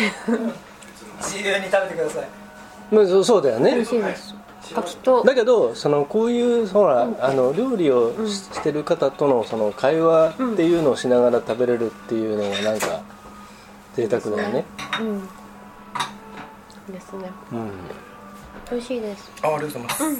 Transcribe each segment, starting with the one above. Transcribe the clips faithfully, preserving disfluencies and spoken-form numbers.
自由に食べてください。 まあ、そうだよね。 美味しいです。柿とだけどそのこういうほら、うん、あの料理をしてる方とのその会話っていうのをしながら食べれるっていうのがなんか贅沢だよね。 うんですね。うん、美味しいです。 あ、ありがとうございます。うん、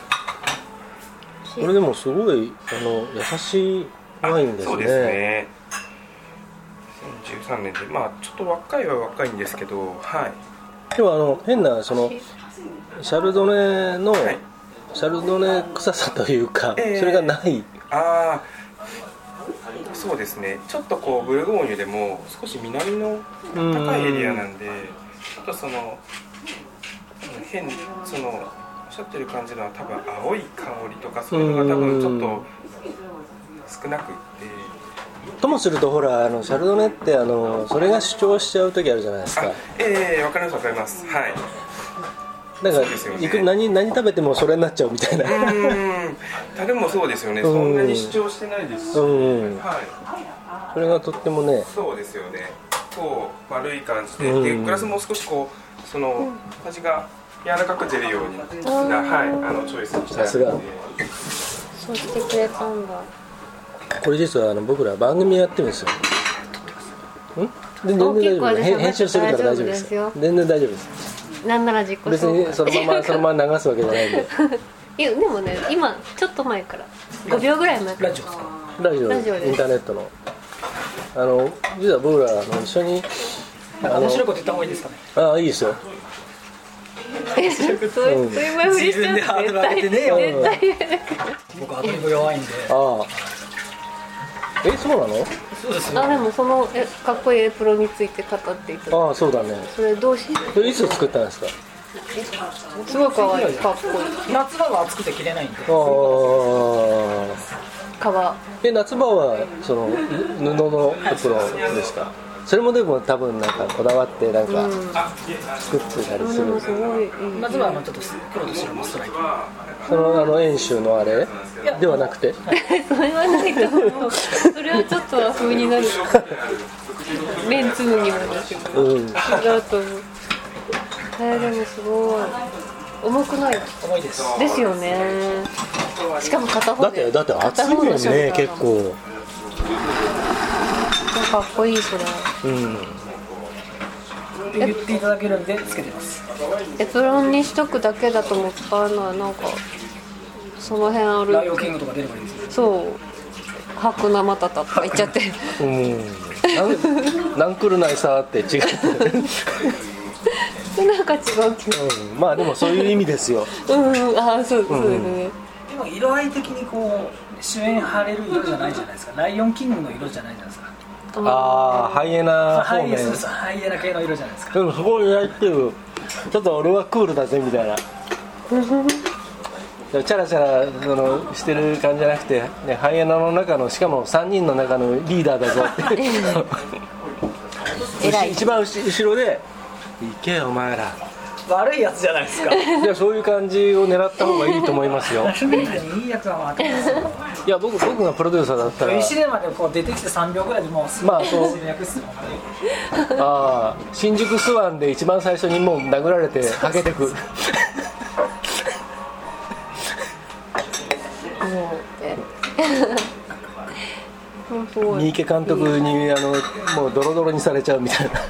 これでもすごいあの優しいワインですね。 そうですね。にせんじゅうさんねんでまあちょっと若いは若いんですけど、はい。 でもあの変なそのシャルドネの、はい、シャルドネ臭さというか、えー、それがない。 ああ、そうですね。ちょっとこうブルゴーニュでも少し南の高いエリアなんで、ちょっとその変そのおっしゃってる感じのは多分青い香りとかそういうのが多分ちょっと少なくって。 ともするとほらあのシャルドネってあのそれが主張しちゃう時あるじゃないですか。 ええー、わかりますわかります。はい。 なんか、ね、何, 何食べてもそれになっちゃうみたいな。うん、 誰もそうですよね。そんなに主張してないですし、うん、はい。 それがとってもね。 そうですよね。こう丸い感じで、うん、でグラスも少しこうその味が柔らかく出るようにな、うん、はい、あのチョイスしたさすが。 そうしてくれたんだ。 これ実はあの僕ら番組やってるんですよ。ん？全然大丈夫です。編集するから大丈夫ですよ。全然大丈夫です。 なんなら自己紹介。 別にそのままそのまま流すわけじゃないんで。 いやでもね今ちょっと前からごびょうぐらい前から。 ラジオですか？ ラジオ、ラジオインターネットのあの実は僕らあの一緒になんか面白いこと言った方がいいですかね。 ああいいですよ。 そういう前振りしちゃう。自分でハードル上げてねよ。絶対僕アドリブ弱いんで。 ああ。え、そうなの？ そうですよ。 あ、でもそのえかっこいいエプロンについて語っていただいて。 ああ、そうだね。 それどうして？ それいつ作ったんですか？ すごい可愛い、かっこいい。 夏場は暑くて着れないんで。ああ。 革。 え、夏場はその布のエプロンですか？それもでも多分なんかこだわってなんか作ってたりする。 うん、すごい。 夏場はちょっと黒と白のストライプ。 そのあの遠州のあれではなくて。 それはないと思う。それはちょっと和風になる。レンツムにもなる。うん。違うと思う。えー、でもすごい。重くない？ 重いです。 ですよね。しかも片方で。 だってだって厚いもんね結構。 かっこいいそれ。 うん。 言っていただけるんでつけてます。 エプロンにしとくだけだともったいない。なんかその辺ある。 ライオンキングとか出ればいいですよ。 そう。白生タタとか言っちゃって。 うん。なんくるないさって違う。 なんか違うけど、 うん、まあでもそういう意味ですよ。 うん、ああそうそうですね。 でも色合い的にこう主演張れる色じゃないじゃないですか。ライオンキングの色じゃないじゃないですか。 ああ、ハイエナ方面。 ハイエナ系の色じゃないですか。 でもそこを焼いてる。ちょっと俺はクールだぜみたいな。チャラチャラそのしてる感じじゃなくて、ね、ハイエナの中のしかもさんにんの中のリーダーだぞって。偉い。一番後ろで行けよお前ら。 悪いやつじゃないですか。 いやそういう感じを狙った方がいいと思いますよ。 いいやつは分かりますよ。 いや 僕, 僕がプロデューサーだったら。 シネマでこう出てきてさんびょうぐらいでもうすぐまあそう。ああ新宿スワンで一番最初にもう殴られてはけてく。三池監督にあのもうドロドロにされちゃうみたいな。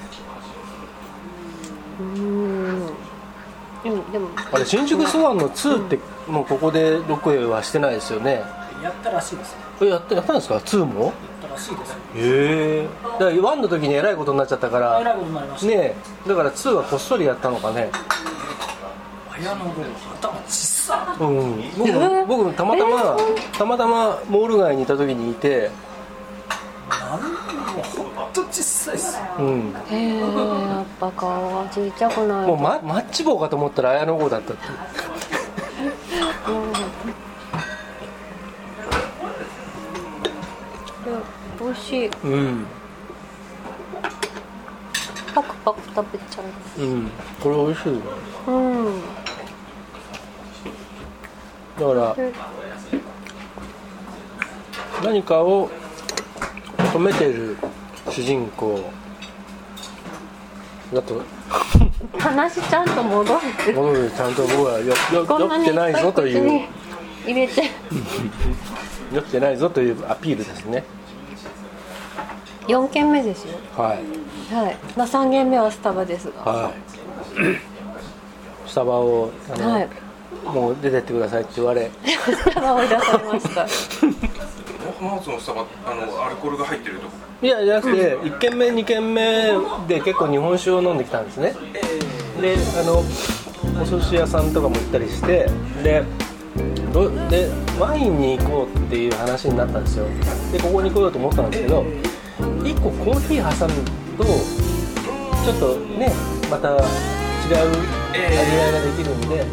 うーんでもでもあれ新宿スワンのツーってもうここでロケはしてないですよね。 やったらしいですね。 え や, ったやったんですかツーも？ やったらしいです。 へえ。だからワンの時にえらいことになっちゃったからえらいことになりましたね。だからツーはこっそりやったのかね。 綾野剛頭小さ。 うん。僕も僕もたまたまたまたまモール街にいた時にいて。 なんもうほんと小さいっす。 うん。 へえやっぱ顔がちっちゃくない。 もう、ま、マッチ棒かと思ったら綾野剛だったって。 美味しい。 うん。 パクパク食べちゃう。 うん。これ美味しい。 うん。 だから何かを求めている主人公だと話ちゃんと戻る戻るちゃんと僕はよよ酔ってないぞという入れて酔ってないぞというアピールですね。 よんけんめですよ。 はいはい。まあさんけんめはスタバですが。 はい。スタバをあの、はい、もう出てってくださいって言われ。 スタバを出されました。 浜松のスタバあのアルコールが入ってるとこ。 いやじゃなくていっけんめにけんめで結構日本酒を飲んできたんですね。であのお寿司屋さんとかも行ったりしてで。でワインに行こうっていう話になったんですよ。でここに来ようと思ったんですけどいっこコーヒー挟むとちょっとねまた違う味わいができるんで、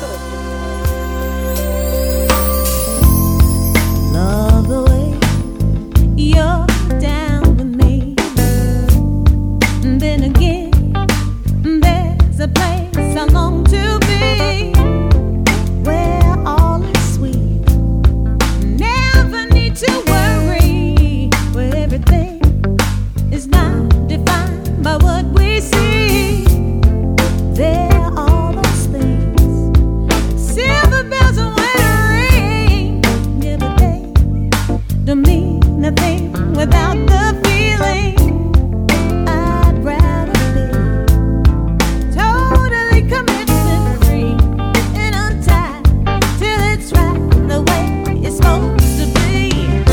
Love the way you're down with me. And then again there's a place I long to be where all is sweet. Never need to worry, where everything is not defined by what we see. There are all those things, silver bells and wedding ring. Every day don't mean nothing without the feeling. I'd rather be totally commitment free and untied till it's right the way it's supposed to be.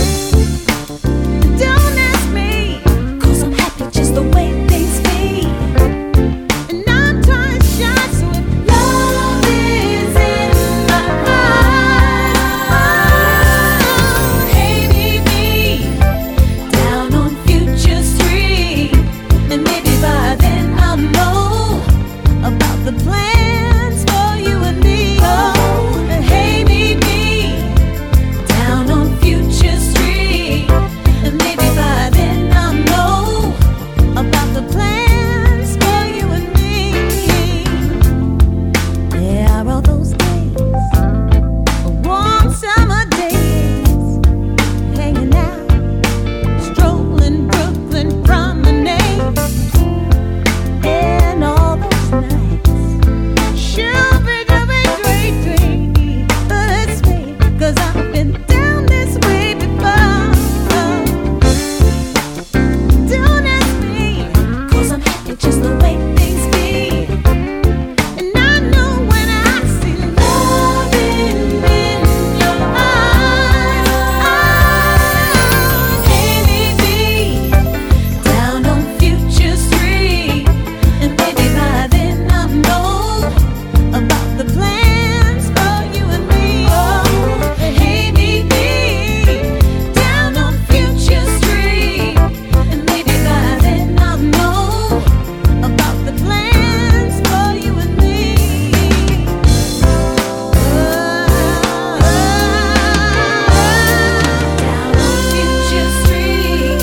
Don't ask me, 'cause I'm happy just the way things be. And I'm trying to shine so if love is in my eyes, hey meet me down on Future Street. And maybe by then I'll know about the plans for you and me. Oh, hey meet me down on Future Street. And maybe by then I'll know about the plans for you and me. There are all those days, warm summer days, hanging out, strolling Brooklyn promenade. And all those nights, shoo-be-doo-be-doo-doo, but it's me, 'cause I've been down this way before. Don't ask me, 'cause I'm happy just the way things be. And I know when I see love in your eyes, hey meet me down on Future Street. And maybe by then I'll know about the plans for you and me. Oh, hey meet me down on Future Street. And maybe by then I'll know about the plans for you and me. Down on Future Street.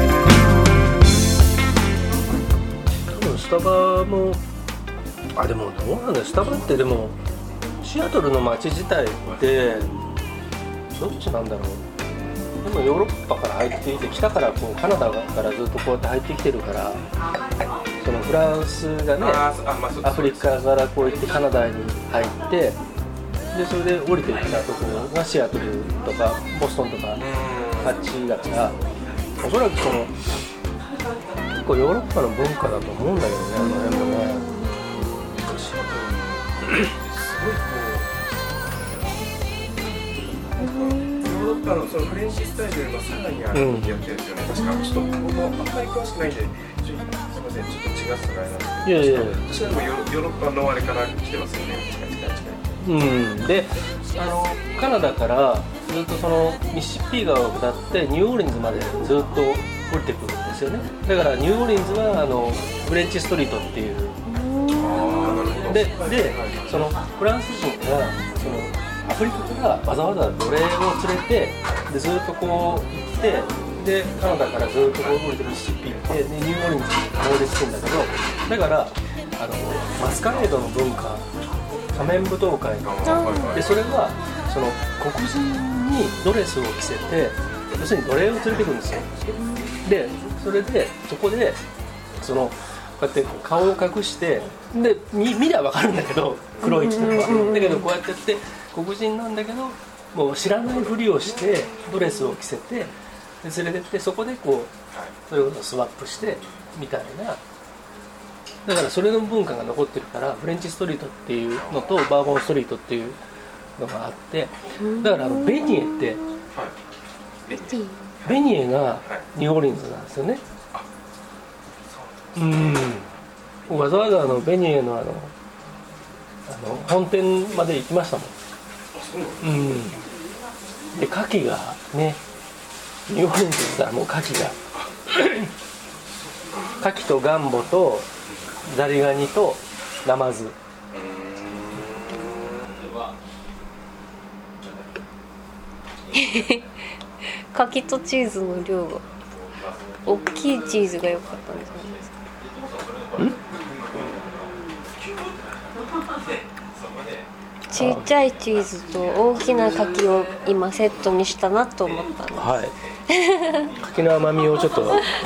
多分スタバもあでもどうなんだよスタバってでもシアトルの街自体ってどっちなんだろう。でもヨーロッパから入ってきて北からこうカナダからずっとこうやって入ってきてるからそのフランスがねあーあまあそうアフリカからこう行ってカナダに入ってでそれで降りてきたところがシアトルとかボストンとかあっちだからおそらくその結構ヨーロッパの文化だと思うんだけどねあの辺もね。 すごいこうヨーロッパのそのフレンチスタイルよりもさらにあるやってるんですよね。確かちょっと僕もあんまり詳しくないんで、ちょっとすみませんちょっと違ったらあれなんですけど。 いやいやいや私はでもヨーヨーロッパのあれから来てますよね。近い近い近い。 うん、であのカナダからずっとそのミシシッピ川を下ってニューオーリンズまでずっと降りてくるんですよね。だからニューオーリンズはあのフレンチストリートっていうででそのフランス人がそのアフリカからわざわざ奴隷を連れてでずっとこう行ってでカナダからずっとこう降りてミシシッピ行ってでニューオーリンズに詣で着くんだけどだからあのマスカレードの文化仮面舞踏会でそれはその黒人にドレスを着せて要するに奴隷を連れてくるんですよ。でそれでそこでそのうやって顔を隠してで 見, 見りゃ分かるんだけど黒い人はだけどこうやってやって黒人なんだけどもう知らないふりをしてドレスを着せてで連れてってそこでこうそういうことをスワップしてみたいなだからそれの文化が残ってるからフレンチストリートっていうのとバーボンストリートっていうのがあってだからあのベニエってベニエがニューオーリンズなんですよね。うんわざわざあのベニエのあのあの本店まで行きましたもん。うんで牡蠣がねニューオーリンズって言ったらもう牡蠣が牡蠣とガンボとザリガニとナマズ牡蠣とチーズの量が大きいチーズが良かったんじゃないですか。ちっちゃいチーズと大きな牡蠣を今セットにしたなと思ったんです。 はい牡蠣の甘みをちょっと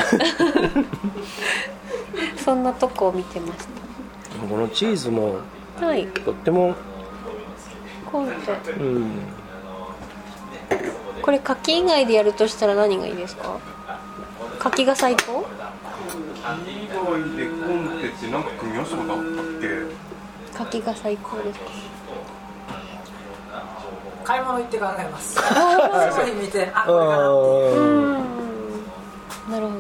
そんなとこを見てました。 このチーズもはいとってもコンテうんこれ牡蠣以外でやるとしたら何がいいですか？牡蠣が最高？ 以外でコンテってなんか組み合わせたことあったっけ？ 牡蠣が最高ですか？ 買い物行って考えます。そこに見て、あ、これかなっていう。 うんなるほど。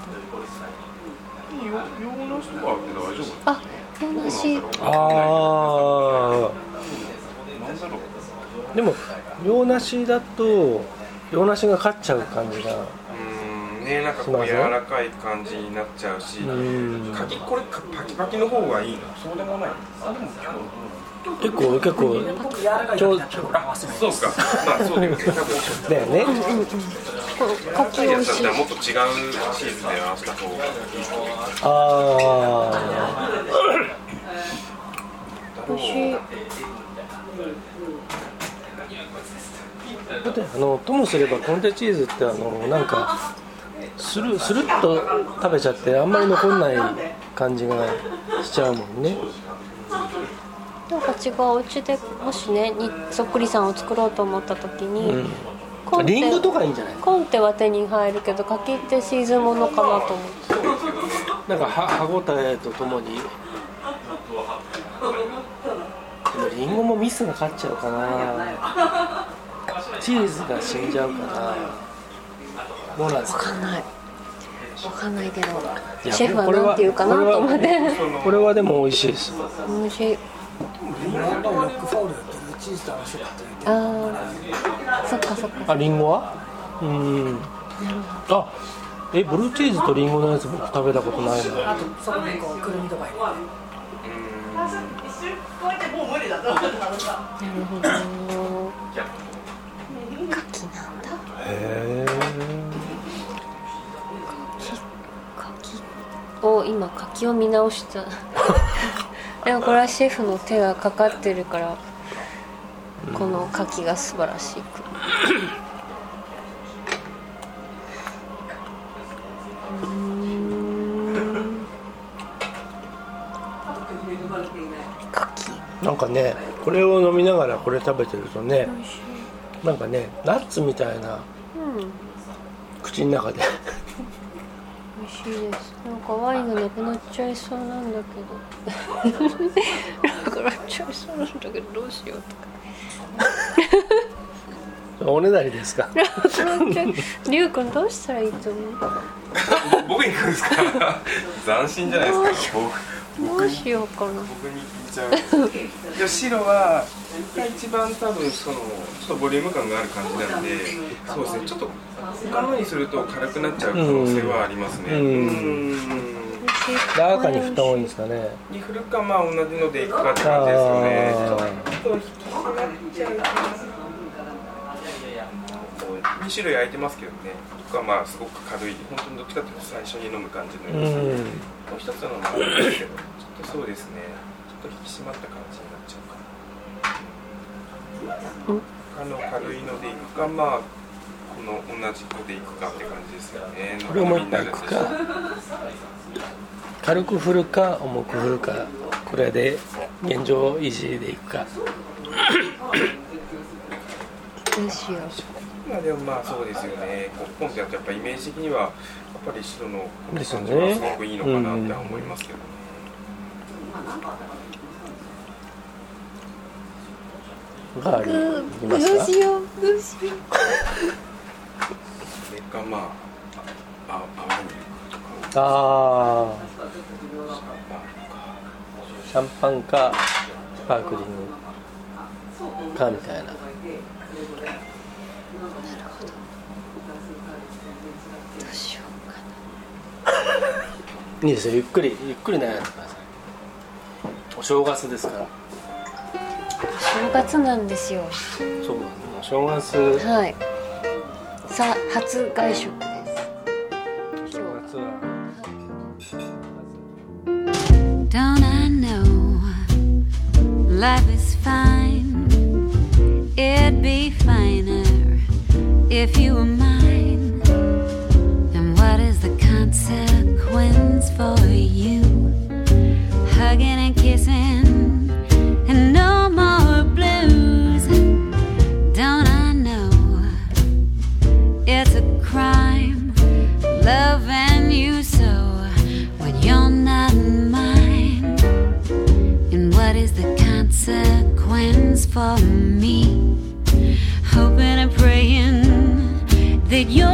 洋梨とかあって大丈夫？ あ、洋梨。 ああなんだろう。 でも洋梨だと洋梨が勝っちゃう感じがうんねなんかこう柔らかい感じになっちゃうし柿これパキパキの方がいいの？そうでもない。あでも結構結構僕柔らかいだけだったらこれ合わせない。 そうかまあそうだよねだよね牡蠣美味しい。 だったらもっと違うチーズで合わせた方がいい。 ああ美味しい。 だってあのともすればコンテチーズってあのなんかスルスルッと食べちゃってあんまり残んない感じがしちゃうもんね。 なんか違うお家でもしねにそっくりさんを作ろうと思った時に、 うんコンテリンゴとかいいんじゃない？ コンテは手に入るけど柿ってシーズンものかなと思ってなんか歯歯ごたえとともにでもリンゴもミスが勝っちゃうかなチーズが死んじゃうかなどうなんですか？ 分かんない分かんないけどいやシェフは何て言うかなと思ってこれはでも美味しいです。 美味しい。 リンゴとロックフォールっていうチーズと合わせてあーそっかそっか。 あリンゴはうんあえブルーチーズとリンゴのやつ僕食べたことないの。 あとそこにこうくるみとか入れてなるほど柿なんだ。 へ柿を今柿を見直したでもこれはシェフの手がかかってるからこの柿が素晴らしい。うーん柿なんかねこれを飲みながらこれ食べてるとね美味しい。 なんかねナッツみたいなうん口の中で美味しいです。なんかワインがなくなっちゃいそうなんだけどなくなっちゃいそうなんだけどどうしようとかおねだりですか？ りゅうくんどうしたらいいと思う？ 僕に行くんですか？斬新じゃないですか。僕どうしようかな。 僕に聞いちゃう。いや白は一番多分そのちょっとボリューム感がある感じなんで、そうですね。ちょっと他のにすると軽くなっちゃう可能性はありますね。 うんうん赤に振った方がいいんですかね。 に振るかまあ同じのでいくかって感じですよね。ちょっと引き締まっちゃうかな。に種類空いてますけどね。僕はまあすごく軽い、本当にどっちかというと最初に飲む感じのやつ。 うんもう一つのもあるんですけど、ちょっとそうですね。ちょっと引き締まった感じになっちゃうかな。他の軽いのでいくか、まあこの同じ子でいくかって感じですよね。 これもいっぱいいくか。 軽く振るか重く振るか、これで現状維持でいくか。 どうしよう。 まあでもまあそうですよね。コンセプトやっぱイメージ的にはやっぱり白の感ですよじはねすごくいいのかなって思いますけどね。 ガーリーいきますか。 どうしようどうしよう。 それかまああ泡にああ、シャンパンかスパークリングかみたいな。 どうしようかいいですよ、ゆっくりゆっくり悩んでください。お正月ですから。 な。正月なんですよ。 そう、お正月。 はい。さ初外食です。 お正月は。 Don't I know life is fine? It'd be finer if you were mine. And what is the consequence for you? Hugging and kissing and no more blues. Don't I know it's a crime loving you so when you're not mine? And what is the consequence for me? Hoping and praying that you're